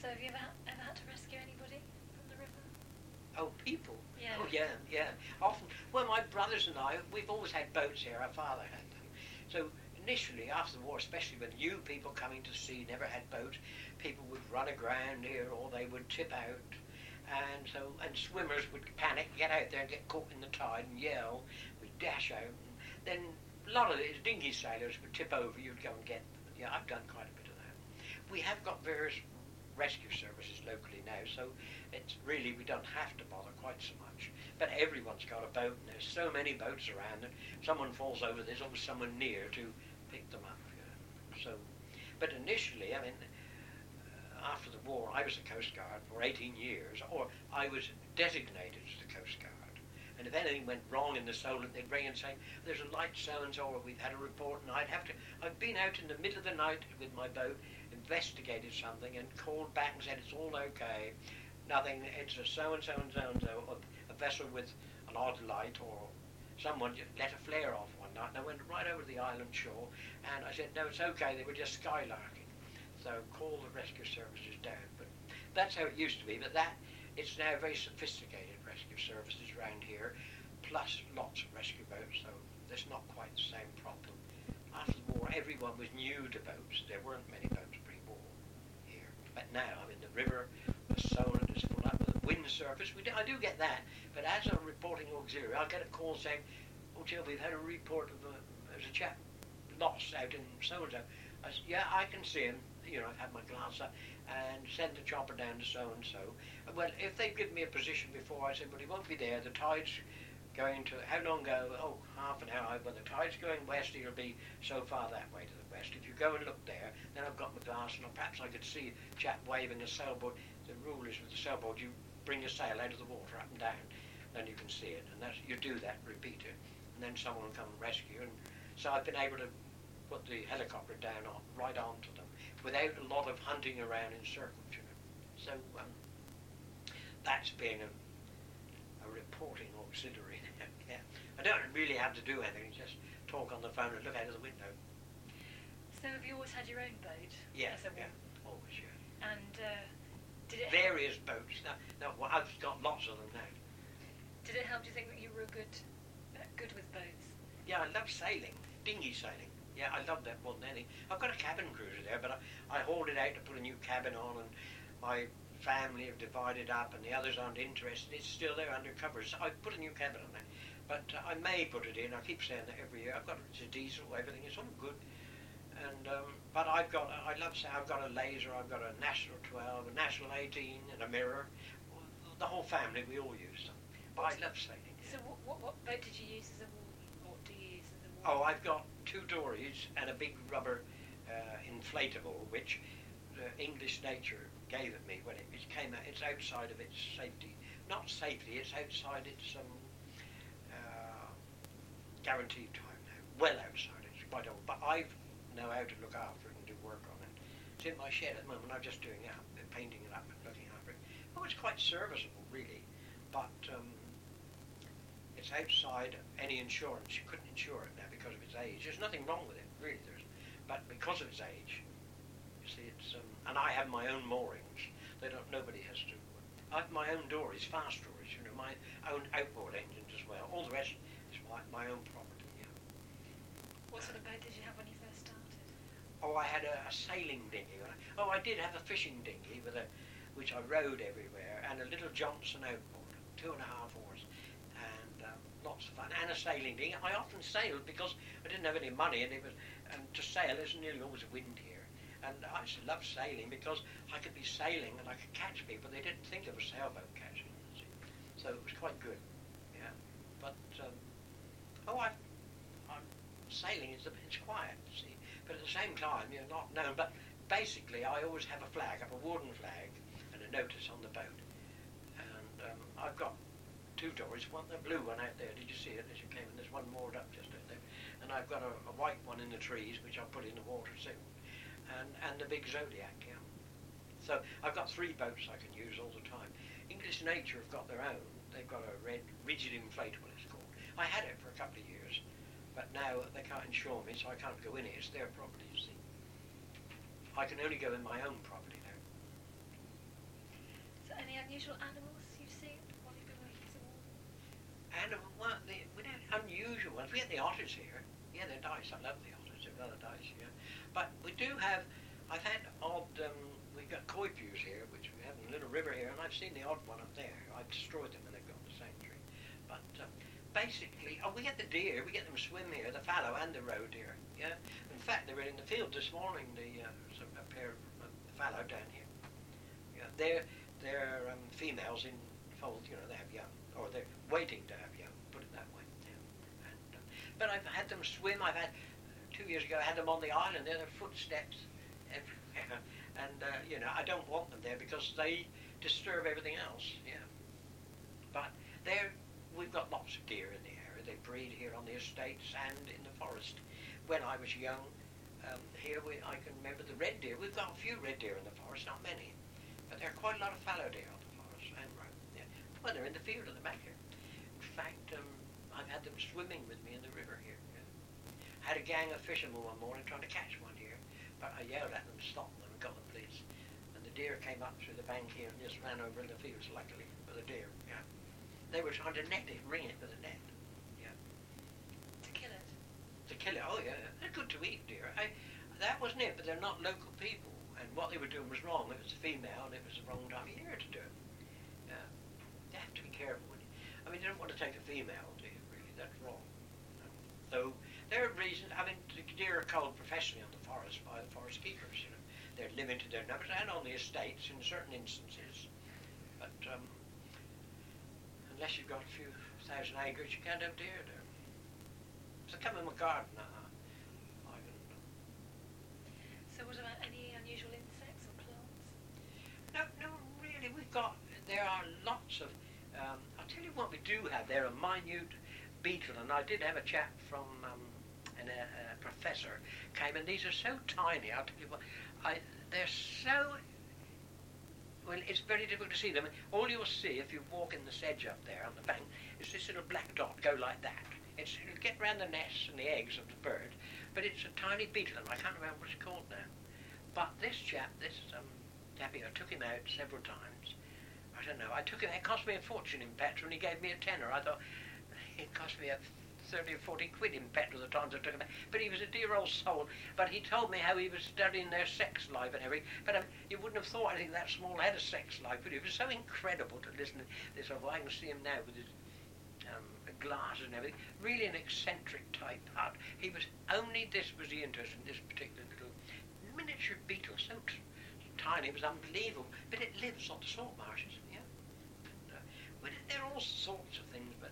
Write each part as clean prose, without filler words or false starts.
So have you ever had to rescue anybody from the river? Oh, people? Yeah. Oh, yeah. Often, well, my brothers and I, we've always had boats here. Our father had them. So initially, after the war, especially when new people coming to sea never had boats, people would run aground here or they would tip out. And swimmers would panic, get out there and get caught in the tide and yell. We'd dash out. And then a lot of it, dinghy sailors would tip over. You'd go and get them. Yeah, I've done quite a bit of that. We have got various rescue services locally now, so it's really, we don't have to bother quite so much. But everyone's got a boat, and there's so many boats around, and someone falls over, there's always someone near to pick them up. So, but initially, I mean, after the war, I was a Coast Guard for 18 years, or I was designated as the Coast Guard. And if anything went wrong in the Solent, they'd ring and say, there's a light so-and-so, or we've had a report, and I've been out in the middle of the night with my boat, investigated something, and called back and said, it's all okay, nothing, it's a so-and-so and so-and-so, or a vessel with an odd light, or someone just let a flare off one night, and I went right over the island shore, and I said, no, it's okay, they were just skylarking. So call the rescue services down. But that's how it used to be. But it's now very sophisticated rescue services around here, plus lots of rescue boats. So there's not quite the same problem. After the war, everyone was new to boats. There weren't many boats pre-war here. But now, I mean, the river, the Solent is full up with the wind surface. I do get that. But as a reporting auxiliary, I'll get a call saying, oh, Jill, we've had a report of there's a chap lost out in so-and-so. I said, yeah, I can see him. You know, I've had my glass up and send the chopper down to so-and-so. Well, if they give me a position before, I said, well, he won't be there. The tide's going to, how long go? Oh, half an hour. Well, the tide's going west. It'll be so far that way to the west. If you go and look there, then I've got my glass, and perhaps I could see a chap waving a sailboard. The rule is with the sailboard, you bring your sail out of the water up and down, then you can see it. And you do that, repeat it, and then someone will come and rescue. And so I've been able to put the helicopter down right onto them, without a lot of hunting around in circles, you know. So that's being a reporting auxiliary. Yeah. I don't really have to do anything, just talk on the phone and look out of the window. So have you always had your own boat? Yeah, always, yeah. And did it various boats. Now, well, I've got lots of them now. Did it help, do you think, that you were good with boats? Yeah, I love sailing, dinghy sailing. Yeah, I love that more than anything. I've got a cabin cruiser there, but I hauled it out to put a new cabin on, and my family have divided up, and the others aren't interested. It's still there under cover. So I put a new cabin on there, but I may put it in. I keep saying that every year. I've got it's a diesel, everything. It's all good, and but I've got a laser. I've got a National 12, a National 18, and a mirror. The whole family, we all use them. But I love sailing. Yeah. So what boat did you use as a what do you use as a Oh, I've got 2 dories and a big rubber inflatable, which English Nature gave it me when it came out. It's outside of its safety. Not safety, it's outside its guaranteed time now. Well outside, it's quite old. But I know how to look after it and do work on it. It's in my shed at the moment. I'm just doing it up, painting it up and looking after it. Oh, it's quite serviceable, really. But it's outside any insurance. You couldn't insure it now because of its age. There's nothing wrong with it, really. But because of its age, you see, it's and I have my own moorings. Nobody has to. I have my own dories, fast dories. You know, my own outboard engines as well. All the rest is my own property. Yeah. What sort of boat did you have when you first started? Oh, I had a sailing dinghy. I did have a fishing dinghy which I rode everywhere, and a little Johnson outboard, 2.5 oars. Lots of fun, and a sailing dinghy. I often sailed because I didn't have any money, and to sail there's nearly always wind here. And I used to love sailing because I could be sailing and I could catch people. They didn't think of a sailboat catching, you see. So it was quite good. Yeah, but sailing it's quiet, you see. But at the same time, you're not known. But basically, I always have a flag, a wooden flag, and a notice on the boat. And I've got 2 dories, the blue one out there, did you see it as you came in? There's one moored up just out there. And I've got a white one in the trees, which I'll put in the water soon. And the big Zodiac, yeah. So I've got 3 boats I can use all the time. English Nature have got their own. They've got a red, rigid inflatable, it's called. I had it for a couple of years, but now they can't insure me, so I can't go in it. It's their property, you see. I can only go in my own property now. any unusual animals you've seen while you've been working so long? Well, we don't unusual ones. We get the otters here. Yeah, they're nice. I love the otters. They're rather nice, yeah. But we do have, I've had odd, we've got koi pews here, which we have in a little river here, and I've seen the odd one up there. I've destroyed them when they've gone to sanctuary. But basically, we get the deer. We get them swim here, the fallow and the roe deer, yeah. In fact, they were in the field this morning, a pair of fallow down here. Yeah, they're females in foals, you know, they have young, or they're waiting to have young, put it that way. Yeah. And, but I've had them swim. I've had 2 years ago. I had them on the island. There are footsteps everywhere, and you know, I don't want them there because they disturb everything else. Yeah. But we've got lots of deer in the area. They breed here on the estates and in the forest. When I was young, here I can remember the red deer. We've got a few red deer in the forest, not many, but there are quite a lot of fallow deer on the forest and roe. Yeah. Well, they're in the field at the back here. In fact, I've had them swimming with me in the river here. Yeah. Had a gang of fishermen one morning trying to catch one here, but I yelled at them to stop them and got the police. And the deer came up through the bank here and just ran over in the fields, luckily, for the deer. Yeah. They were trying to net it, ring it with a net. Yeah. To kill it? To kill it, oh yeah. They're good to eat, deer. That wasn't it, but they're not local people. And what they were doing was wrong. It was a female, and it was the wrong time of year to do it. Yeah. You have to be careful. I mean, you don't want to take a female, do you, really? That's wrong. So there are reasons. I mean, the deer are culled professionally on the forest by the forest keepers. You know, they're limited their numbers, and on the estates in certain instances. But unless you've got a few thousand acres, you can't have deer there. So come in my garden. I can. So what about any unusual insects or plants? No, really. There are lots of. I'll tell you what we do have. There a minute beetle, and I did have a chap from a professor came, and these are so tiny. I'll tell you what, they're so. Well, it's very difficult to see them. All you'll see if you walk in the sedge up there on the bank is this little black dot go like that. It'll get round the nests and the eggs of the bird, but it's a tiny beetle, and I can't remember what it's called now. But this chap, Tappy, I took him out several times. I don't know. It cost me a fortune in petrol, and he gave me a tenner. I thought it cost me 30 or 40 quid in petrol the times I took him out. But he was a dear old soul. But he told me how he was studying their sex life and everything. But you wouldn't have thought anything that small had a sex life, but it was so incredible to listen to this. I can see him now with his glasses and everything. Really an eccentric type. This was the interest in this particular little miniature beetle, so tiny, it was unbelievable. But it lives on the salt marshes, yeah. Well, there are all sorts of things, but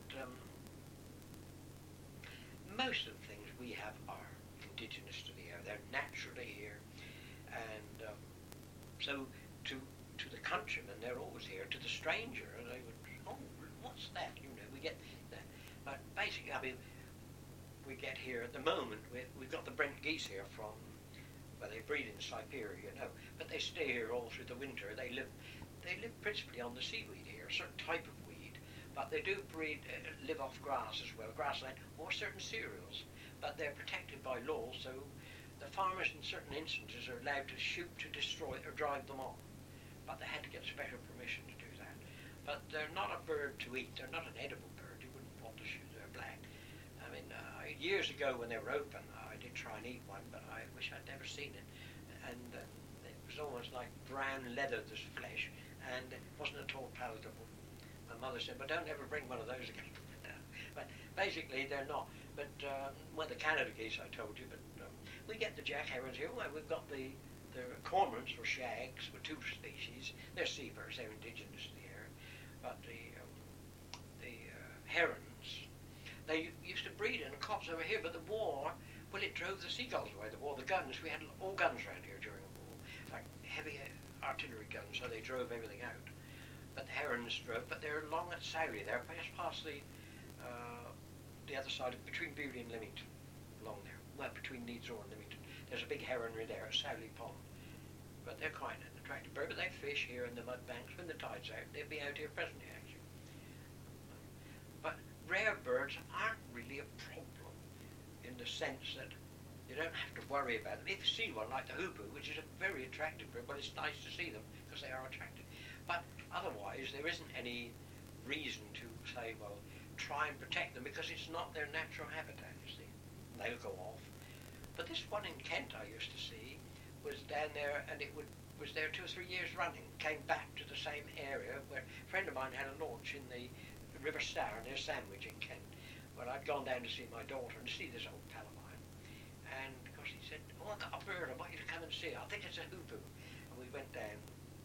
most of the things we have are indigenous to the area. They're naturally here, and so to the countrymen, they're always here. To the stranger, they would, oh, what's that? You know, we get that. But basically, I mean, we get here at the moment. We've got the Brent geese here from. Well, they breed in Siberia, you know, but they stay here all through the winter. They live principally on the seaweed here, a certain type of weed, but they do live off grass as well, grassland, or certain cereals. But they're protected by law, so the farmers in certain instances are allowed to shoot, to destroy, or drive them off. But they had to get special permission to do that. But they're not a bird to eat. They're not an edible bird. You wouldn't want to shoot. They're black. I mean, years ago when they were open, I did try and eat one, but I wish I'd never seen it. And it was almost like brown leather, this flesh, and it wasn't at all palatable. My mother said, "But don't ever bring one of those again." But basically, they're not. But well, the Canada geese I told you, but we get the jack herons here. Well, we've got the cormorants or shags, with two species. They're seabirds. They're indigenous to the area. But the herons, they used to breed in the copse over here, but the war, well, it drove the seagulls away. The war, the guns, we had all guns around here during the war, like heavy artillery guns, so they drove everything out. But the herons drove, but they're along at Sowley. They're just past the other side, between Bewley and Lymington, along there. Well, between Needsore and Lymington. There's a big heronry there at Sowley Pond. But they're quite an attractive bird, but they fish here in the mud banks. When the tide's out, they'll be out here presently, actually. But rare birds aren't really a problem in the sense that you don't have to worry about them. If you see one like the hoopoo, which is a very attractive bird, well, it's nice to see them because they are attractive. But otherwise, there isn't any reason to say, well, try and protect them, because it's not their natural habitat, you see. They'll go off. But this one in Kent I used to see was down there, and was there 2 or 3 years running, came back to the same area where a friend of mine had a launch in the River Stour near Sandwich in Kent, where I'd gone down to see my daughter and see this old pal of mine. And of course he said, oh, I've got a bird, I want you to come and see it. I think it's a hoopoo. And we went down,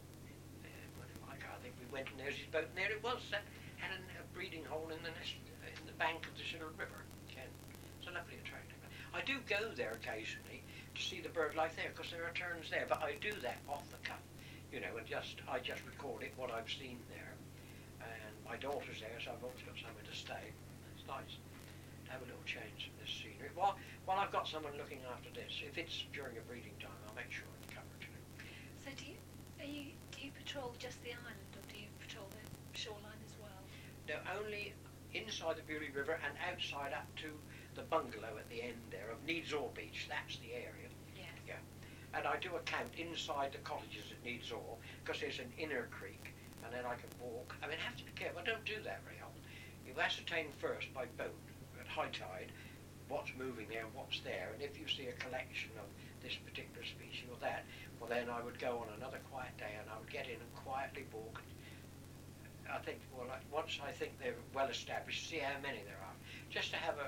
I think we went, and there's his boat, and there it was, had a breeding hole in the bank of the little river, Kent. It's a lovely attractive. I do go there occasionally to see the bird life there, because there are terns there, but I do that off the cuff, you know, and I just record it, what I've seen there. And my daughter's there, so I've always got somewhere to stay. It's nice to have a little change from this scenery. While I've got someone looking after this, if it's during a breeding time, I'll make sure I'm covered too. So do you patrol just the island, or do you patrol the shoreline as well? No, only inside the Bewley River and outside up to the bungalow at the end there of Needsore Beach. That's the area. Yes. Yeah. And I do a count inside the cottages at Needsore, because there's an inner creek, and then I can walk. I mean, I have to be careful. I don't do that very often. You ascertain first by boat at high tide what's moving there and what's there, and if you see a collection of this particular species or that, well, then I would go on another quiet day and I would get in and quietly walk. I think, well, once I think they're well established, see how many there are, just to have a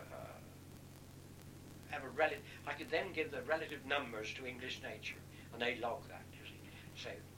relative. I could then give the relative numbers to English Nature, and they log that, you see. So